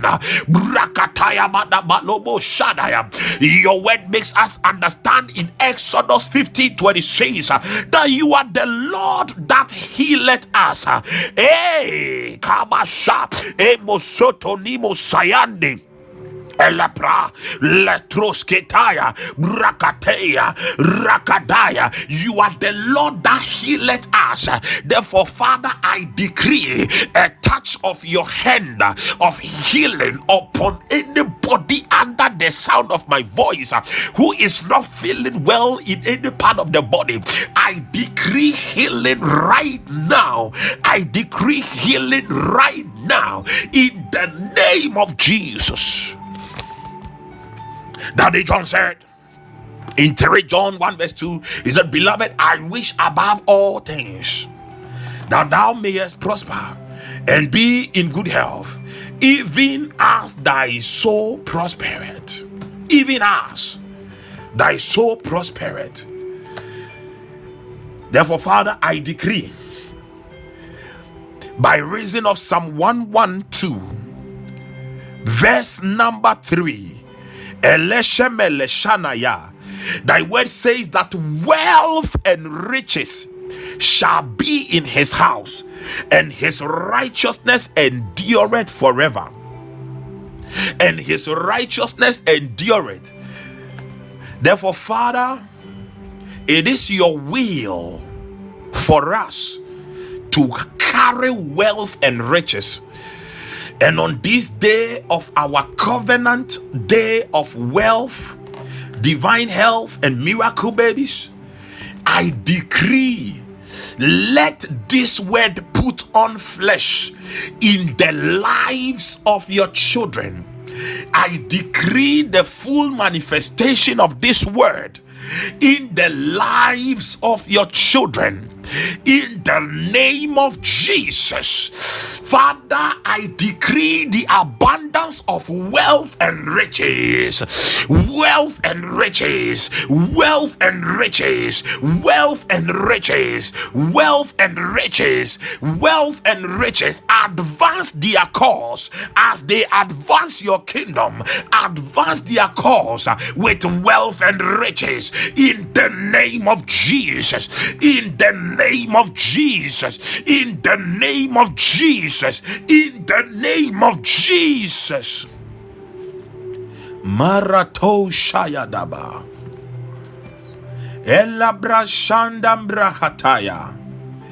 [SPEAKER 1] Your word makes us understand in Exodus fifteen twenty-six that you are the Lord that healeth us. Hey, Kabasha, Emosoto Nimo Sayandi. Elepra, Letrosketaya, Rakateya, Rakadaya. You are the Lord that healeth us. Therefore, Father, I decree a touch of your hand of healing upon anybody under the sound of my voice who is not feeling well in any part of the body. I decree healing right now. I decree healing right now in the name of Jesus. Daddy John said in Third John one verse two, he said, Beloved, I wish above all things that thou mayest prosper and be in good health, even as thy soul prospereth. Even as thy soul prospereth. Therefore, Father, I decree by reason of Psalm one twelve, verse number three, thy word says that wealth and riches shall be in his house, and his righteousness endureth forever. And his righteousness endureth. Therefore, Father, it is your will for us to carry wealth and riches. And on this day of our covenant, day of wealth, divine health, and miracle babies, I decree, let this word put on flesh in the lives of your children. I decree the full manifestation of this word in the lives of your children, in the name of Jesus. Father, I decree the abundance of wealth and riches, wealth and riches, wealth and riches, wealth and riches, wealth and riches, wealth and riches. Advance their cause as they advance your kingdom. Advance their cause with wealth and riches in the name of Jesus. In the name of Jesus. In the name of Jesus. In the name of Jesus. Marato Shayadaba Elabra Shandam Brahataya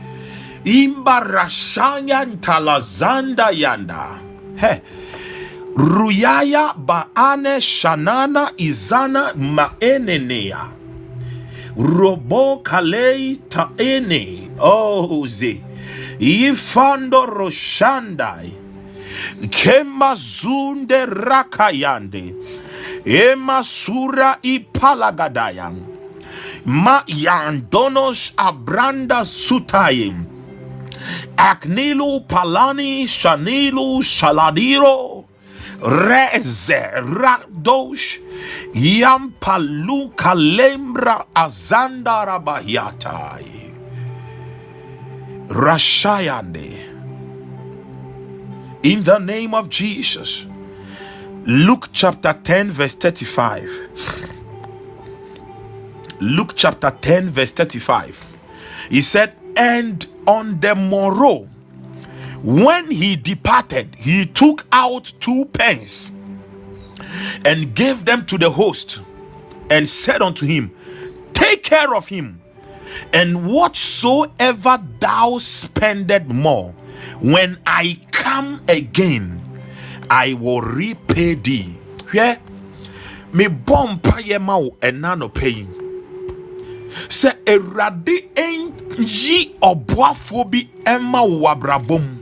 [SPEAKER 1] Imbarashanya Talazanda Yanda. Hey, Ruyaya baane shanana izana maenenea. Robo kalei taene. Oh ze. Ifando roshandai. Kema zunde rakayande. Ema sura ipalagadayam. Ma yandonos abranda sutayim. Aknilu palani shanilu shaladiro. Reze radosh yampalu kalembra azanda rabahiatai. Rashayande. In the name of Jesus. Luke chapter ten verse thirty-five. Luke chapter ten verse thirty-five. He said, and on the morrow, when he departed, he took out two pence and gave them to the host and said unto him, take care of him, and whatsoever thou spendest more, when I come again, I will repay thee. Yeah, me bomb pay ma and nano paying. Say a radi en ye obuafo bi emma wabrabom.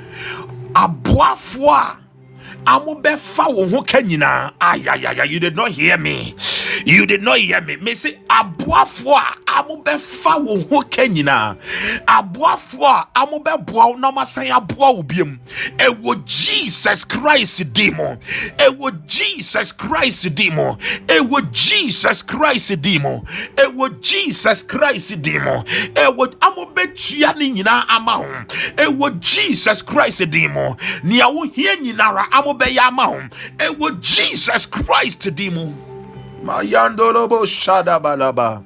[SPEAKER 1] Aboafo amu befa wo ho kanyina. Ayayaya, you did not hear me. You did not hear me. Me say aboafo amu befa wo ho kanyina. Aboafo amu beboa na masan aboa obiem. E wo Jesus Christ demo. E wo Jesus Christ demo. E wo Jesus Christ demo. E wo Jesus Christ demo. E wo amu betua ni nyina ama ho. E wo Jesus Christ demo. Ni a wo hie nyinara amu be ya ama ho. E wo Jesus Christ demo. Mayandolobo shadabalaba.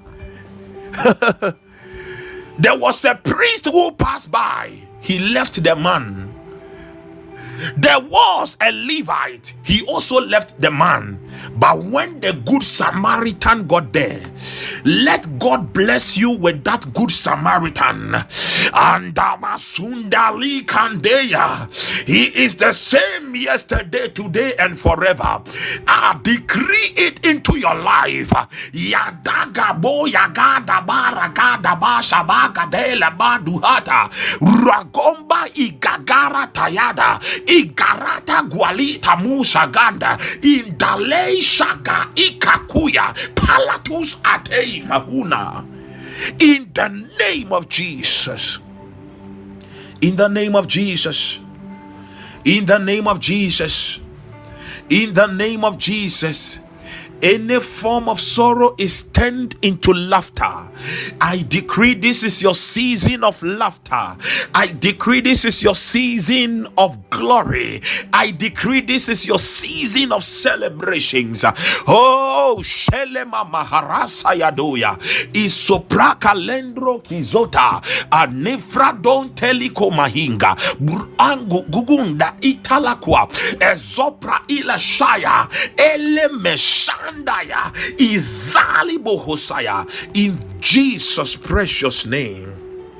[SPEAKER 1] There was a priest who passed by. He left the man. There was a Levite. He also left the man. But when the good Samaritan got there, let God bless you with that good Samaritan. And Damasundali Kandeya, he is the same yesterday, today, and forever. I decree it into your life. Yadaga bo yagada baragada bashabaga dela baduhata ragomba igagara tayada igarata gualita musaganda indale shaga ikakuya palatus atei mahuna. In the name of Jesus. In the name of Jesus. In the name of Jesus. In the name of Jesus. Any form of sorrow is turned into laughter. I decree this is your season of laughter. I decree this is your season of glory. I decree this is your season of celebrations. Oh, Shelema Maharasa Yadoya Isopraka Lendro Kizota Anefra Don Teliko Mahinga Burangu Gugunda Italakwa Ezopra Ila Shaya Ele Mesha Izali Bohosaya. In Jesus' precious name,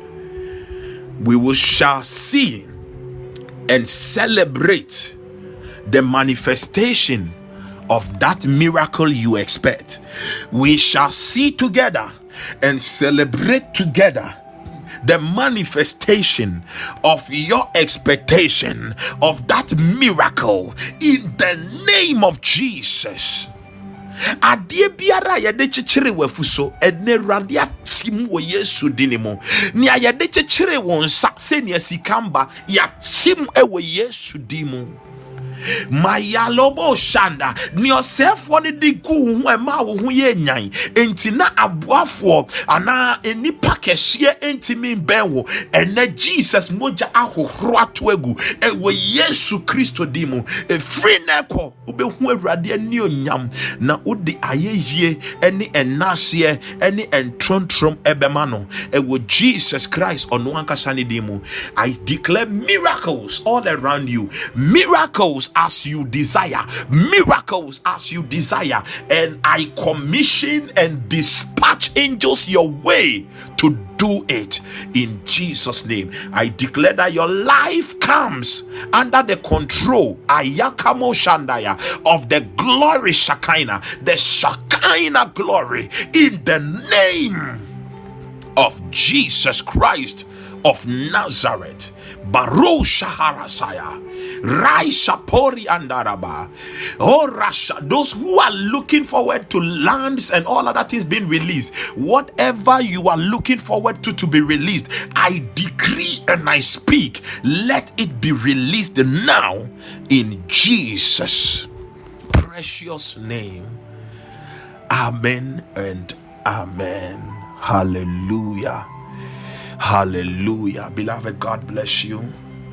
[SPEAKER 1] we will shall see and celebrate the manifestation of that miracle you expect. We shall see together and celebrate together the manifestation of your expectation of that miracle in the name of Jesus. Adie biara ya de chechire wafuso ene radia tim wo Yesu dinimo ni ya de chechire won sa se ne sikamba ya tim e wo Yesu dimo Maya lobo shanda ni osefo ni di gu hu e ma wo hu ye nyan enti na aboafo ana enipa kehye enti min benwo ene Jesus moja ahohoro atoagu e wo Yesu Kristo dimo e free neko obehu awurade ani onyam na odi ayehie ene enase ene entrontrom ebema no e wo Jesus Christ ono ankasa ne dimo. I declare miracles all around you, miracles breakthroughs as you desire, miracles as you desire, and I commission and dispatch angels your way to do it in Jesus' name. I declare that your life comes under the control ayakamo shandaya of the glory Shekinah, the Shekinah glory, in the name of Jesus Christ of Nazareth. Baruch Shaharasaya, Rai Shapori Andaraba. Oh Rasha, those who are looking forward to lands and all of that is being released, whatever you are looking forward to to be released, I decree and I speak, let it be released now in Jesus' precious name. Amen and amen. Hallelujah. Hallelujah. Beloved, God bless you.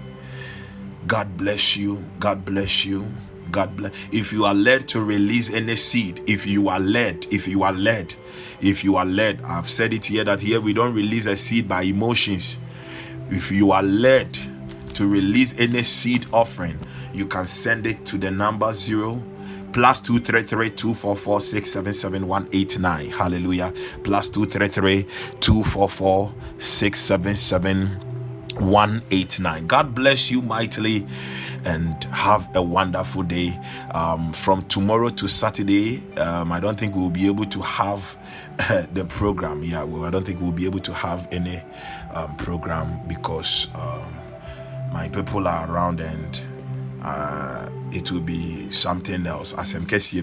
[SPEAKER 1] God bless you. God bless you. God bless. If you are led to release any seed, if you are led, if you are led, if you are led, I've said it here that here we don't release a seed by emotions. If you are led to release any seed offering, you can send it to the number zero plus two three three two four four six seven seven one eight nine. Hallelujah. Plus two three three two four four six seven seven one eight nine. God bless you mightily and have a wonderful day. Um, from tomorrow to Saturday, um, I don't think we'll be able to have uh, the program. Yeah, well, I don't think we'll be able to have any um, program because um, my people are around and uh, it will be something else. As I'm guessing,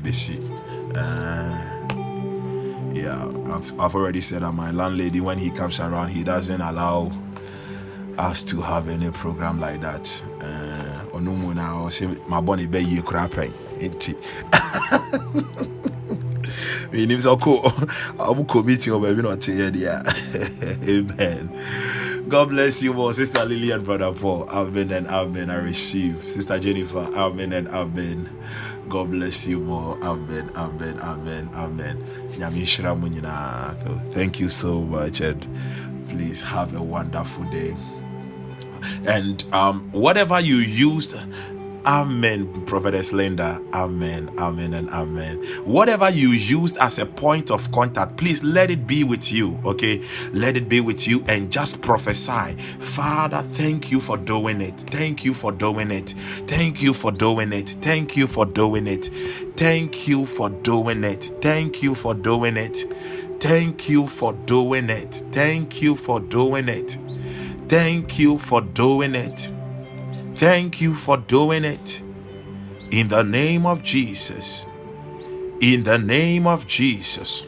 [SPEAKER 1] uh, yeah, I've, I've already said that my landlady, when he comes around, he doesn't allow us to have any program like that. Uh, Onumuna or say my bonnie be you crapping. We need to go. I'm committing over maybe not here. Amen. God bless you more, Sister Lily and Brother Paul. Amen and amen. I receive. Sister Jennifer. Amen and amen. God bless you more. Amen. Amen. Amen. Amen. Thank you so much, and please have a wonderful day. And um, whatever you used, amen, Prophetess Linda, amen, amen, and amen. Whatever you used as a point of contact, please let it be with you, okay? Let it be with you and just prophesy. Father, thank you for doing it. Thank you for doing it. Thank you for doing it. Thank you for doing it. Thank you for doing it. Thank you for doing it. Thank you for doing it. Thank you for doing it. Thank you for doing it. Thank you for doing it. In the name of Jesus. In the name of Jesus.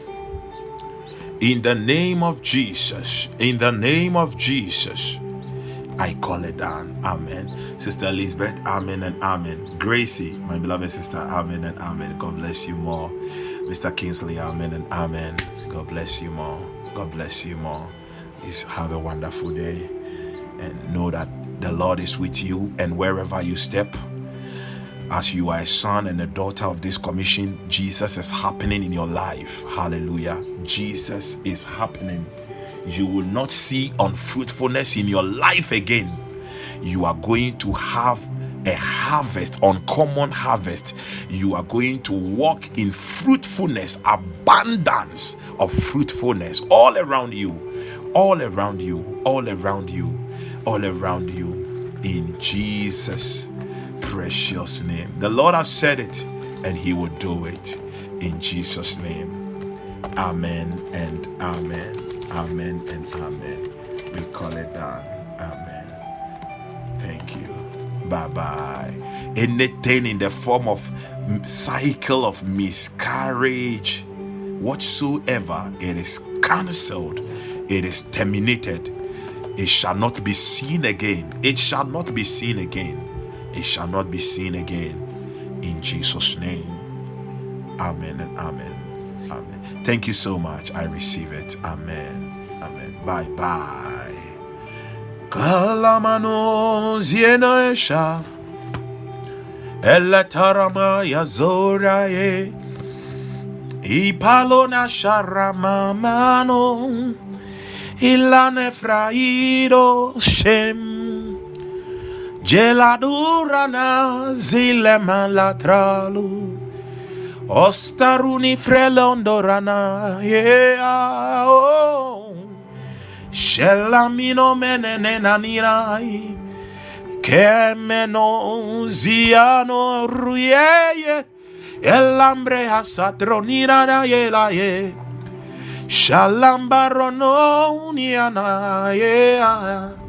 [SPEAKER 1] In the name of Jesus. In the name of Jesus. I call it down. Amen. Sister Elizabeth, amen and amen. Gracie, my beloved sister, amen and amen. God bless you more. Mister Kingsley, amen and amen. God bless you more. God bless you more. Please have a wonderful day. And know that the Lord is with you, and wherever you step, as you are a son and a daughter of this commission, Jesus is happening in your life. Hallelujah. Jesus is happening. You will not see unfruitfulness in your life again. You are going to have a harvest, uncommon harvest. You are going to walk in fruitfulness, abundance of fruitfulness all around you, all around you, all around you. all around you, in Jesus' precious name. The Lord has said it, and He will do it in Jesus' name. Amen and amen. Amen and amen. We call it down. Amen. Thank you. Bye-bye. Anything in the form of cycle of miscarriage, whatsoever, it is cancelled. It is terminated. It shall not be seen again. It shall not be seen again. It shall not be seen again. In Jesus' name. Amen and amen. Amen. Thank you so much. I receive it. Amen. Amen. Bye bye. Kalamano zienaesha. Elatarama yazoraye. Ipalona sharamamano. Ilane fraido shem Geladurana zilema latralu. Ostaruni frelondorana. Yeah. Oh. Shelamino menenena nirai. Kemeno ziano ruyeye. Elambre hasatronina na yela ye. Shalambarono niana yeah.